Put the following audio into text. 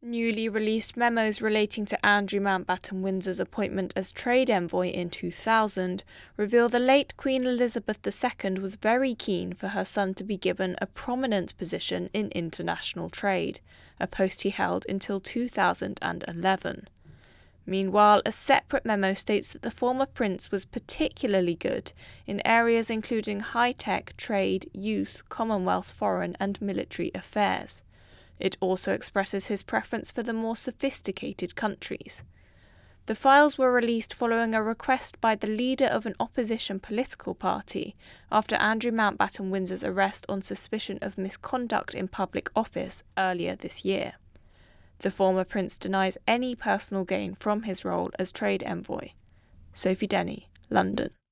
Newly released memos relating to Andrew Mountbatten Windsor's appointment as trade envoy in 2000 reveal the late Queen Elizabeth II was very keen for her son to be given a prominent position in international trade, a post he held until 2011. Meanwhile, a separate memo states that the former prince was particularly good in areas including high-tech, trade, youth, Commonwealth, foreign and military affairs. It also expresses his preference for the more sophisticated countries. The files were released following a request by the leader of an opposition political party after Andrew Mountbatten Windsor's arrest on suspicion of misconduct in public office earlier this year. The former prince denies any personal gain from his role as trade envoy. Sophie Denny, London.